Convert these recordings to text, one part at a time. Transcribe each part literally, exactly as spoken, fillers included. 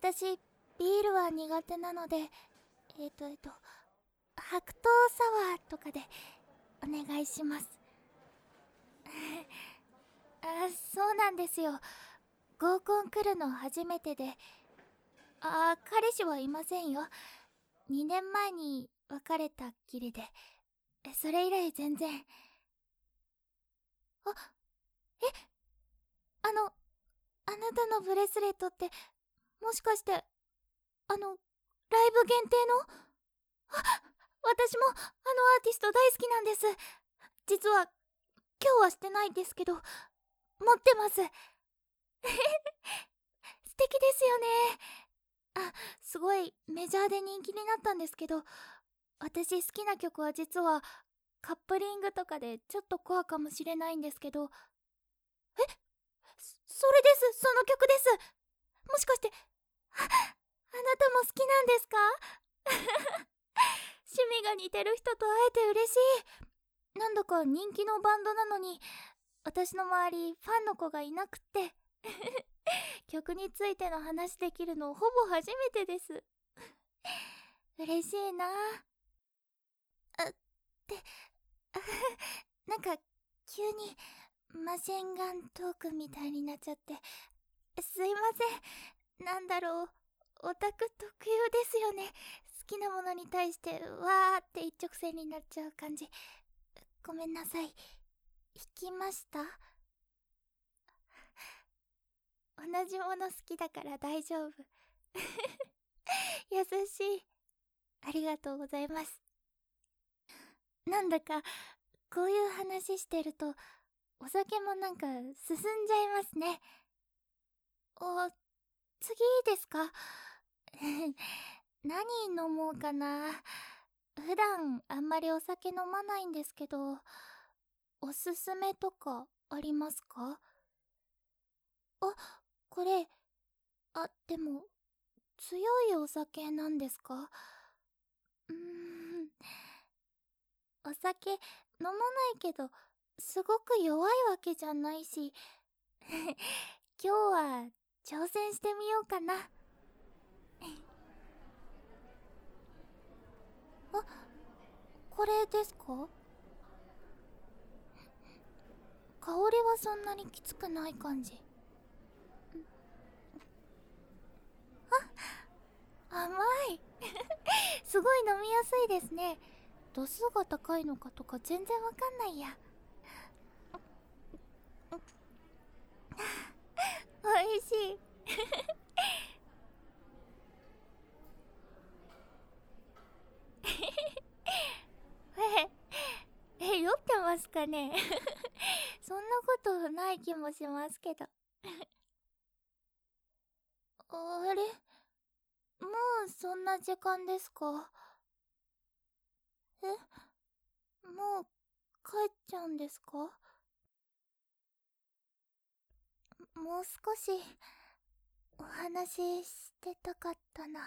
私ビールは苦手なので、えっとえっと白桃サワーとかでお願いします。あ、そうなんですよ。合コン来るの初めてで。あ、彼氏はいませんよ。にねんまえに別れたっきりで、それ以来全然。あ、え、あの、あなたのブレスレットって、もしかして、あの、ライブ限定の？あ、私もあのアーティスト大好きなんです。実は、今日はしてないですけど、持ってます。素敵ですよね。あ、すごいメジャーで人気になったんですけど、私好きな曲は実はカップリングとかでちょっとコアかもしれないんですけど。え、そそれです、その曲です。もしかして、あ、あなたも好きなんですか？趣味が似てる人と会えて嬉しい。なんだか人気のバンドなのに、私の周りファンの子がいなくって曲についての話できるのほぼ初めてです。嬉しいなあ。って、あなんか急にマシンガントークみたいになっちゃって、すいません。なんだろう、オタク特有ですよね。好きなものに対してわーって一直線になっちゃう感じ。ごめんなさい。引きました？同じもの好きだから大丈夫。優しい。ありがとうございます。なんだかこういう話してるとお酒もなんか進んじゃいますね。お、次ですか？何飲もうかな。普段あんまりお酒飲まないんですけど、おすすめとかありますか？あ、これ、あ、でも強いお酒なんですか？うーん、お酒飲まないけどすごく弱いわけじゃないし今日は挑戦してみようかな。あ、これですか？香りはそんなにきつくない感じ。あ、甘いすごい飲みやすいですね。度数が高いのかとか全然わかんないや。おいしいええ、酔ってますかねそんなことない気もしますけどあれ、もうそんな時間ですか？え、もう帰っちゃうんですか？もう少しお話ししてたかったな。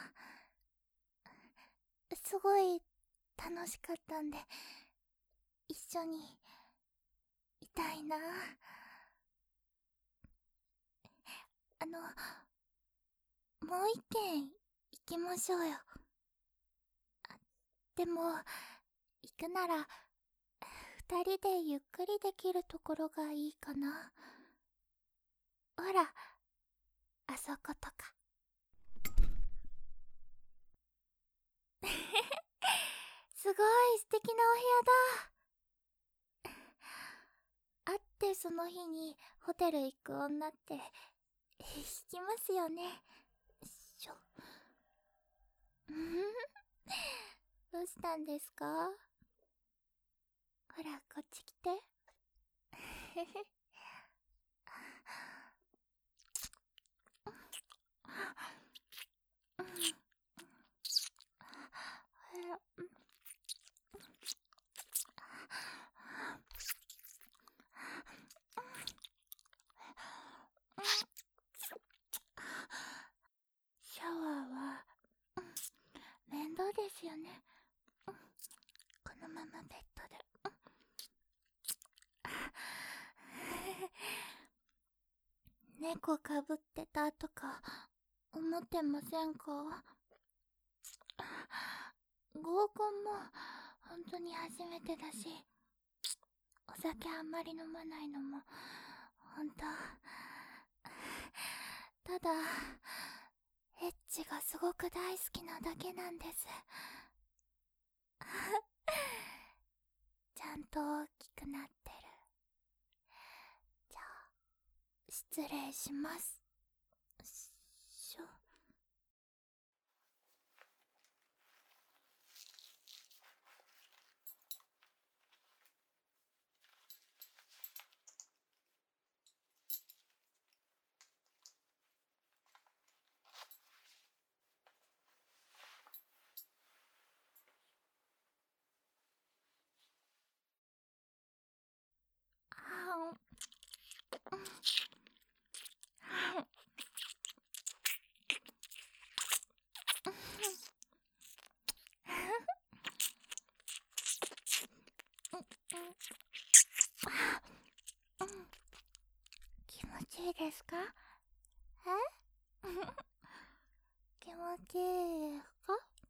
すごい楽しかったんで一緒にいたいな。あの、もう一軒行きましょうよ。でも行くなら二人でゆっくりできるところがいいかな。ほら、あそことかすごい素敵なお部屋だ。会ってその日にホテル行く女って引きますよね。しょどうしたんですか？ほらこっち来てシャワーは面倒ですよね。このままベッドで猫かぶってたとか思ってませんか？合コンも本当に初めてだし、お酒あんまり飲まないのも本当。ただエッチがすごく大好きなだけなんです。ちゃんと大きくなってる。じゃあ失礼します。しょ気持ちいいですか？え気持ちいいですか？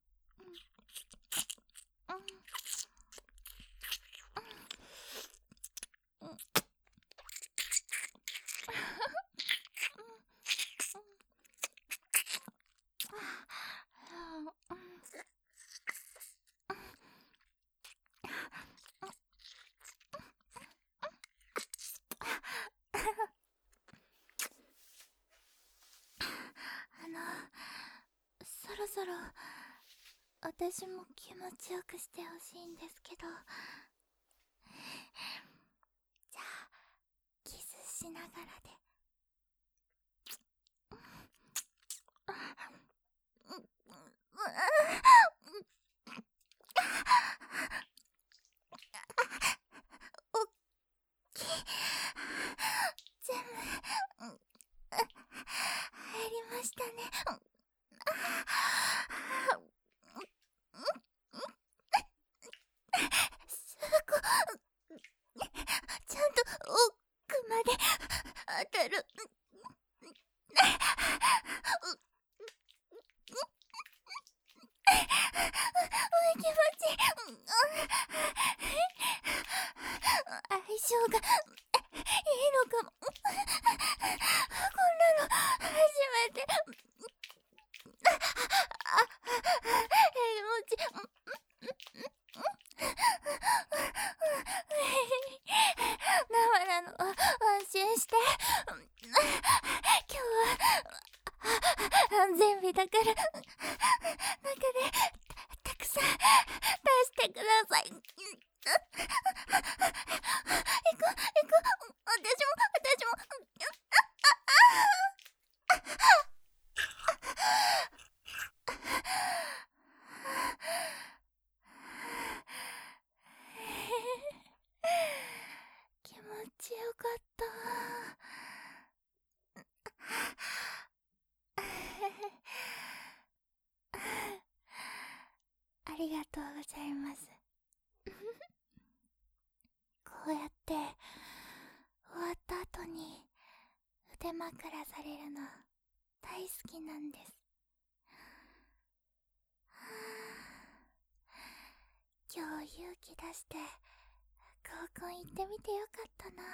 あの、そろそろ私も気持ちよくしてほしいんですけど、じゃあキスしながらで。おっきい、全部入りましたね。すごちゃんと奥まで当たる。気持ちいい。相性がいいのかも。こんなの初めて。気持ちいい。生なの安心して。今日は安全日だから中でたくさん出してください。行こう行こう。私も私も。気持ちよかった。ありがとうございます。こうやって終わった後に腕枕されるの大好きなんです。今日勇気出して合コン行ってみてよかったな。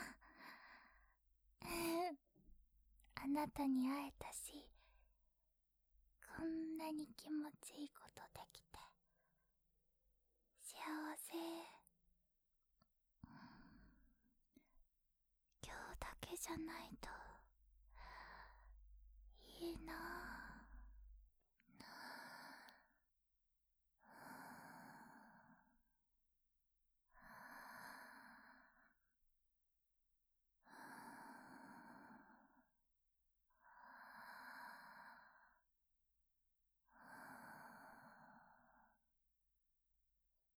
あなたに会えたし、こんなに気持ちいいことできて幸せ。今日だけじゃないと